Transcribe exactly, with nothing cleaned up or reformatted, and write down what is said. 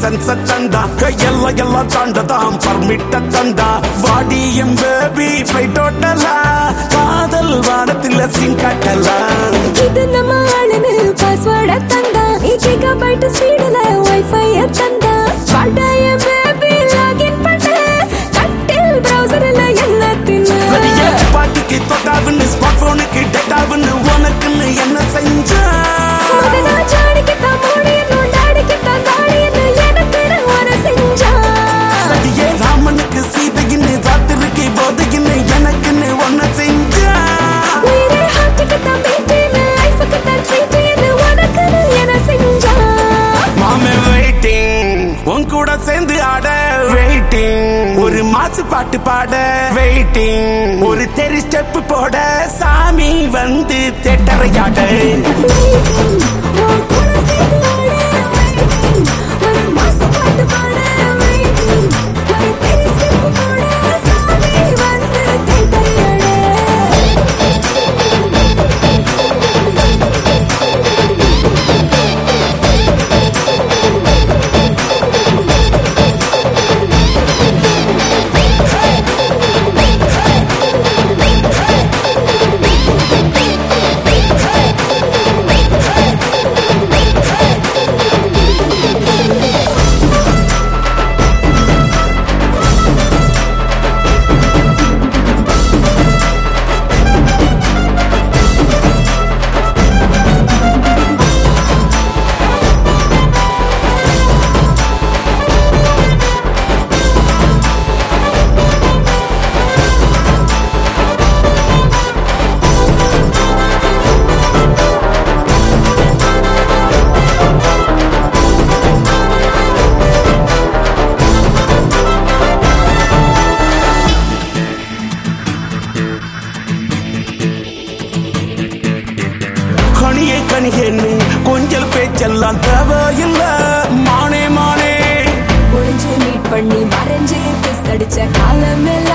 licence தந்தா கையெல்லாம் எல்லாம் தாண்டதான் பர்மிட்ட தந்தா வாடி எம் பேபி ஃபிளைட் ஓட்டலா காதல் வானத்துல சிங்காட்டலா இது நம்ம ஆளுன்னு பாஸ்வேர்ட தந்தா இக்கிக பைட் ஸ்பீடுல வைஃபை தந்தா வாடா எம் பேபி லாகின் பண்ண கட்டில் பிரவுசர்ல என்ன தின்னு வெளியே பாட்டுக்கு தொட்டாவுன்னு ஸ்மார்ட் போனுக்கு டேட்டாவுன்னு உனக்குன்னு என்ன செஞ்சா மதனா சாடிக்கு தான் மூடின்னு டாடிக்கு தான் தாடின்னு எனக்கு ஒரு செஞ்சா சதியே ராமனுக்கு சீதையின்னு ராத்திரிக்கு போதையின்னு எனக்குன்னு ஒன்ன செஞ்சா உயிரே ஹார்ட்டுக்கு தான் பீட்டின்னு லைஃபுக்கு தான் ட்ரீட்டின்னு உனக்குன்னு என்ன செஞ்சா மாமே வெயிட்டிங் உன் கூட சேர்ந்து ஆட வெயிட்டிங் ஒரு மாசு பாட்டு பாட வெயிட்டிங் ஒரு தெரி ஸ்டெப் போட சாமி வந்து தேட்டரையாட கனியே கனியேன்னு கொஞ்சல் பேச்செல்லாம் தேவையில்ல மானே மானே ஒளிஞ்சு மீட் பண்ணி மறைஞ்சு கிஸ் அடிச்ச காலம் எல்லாம்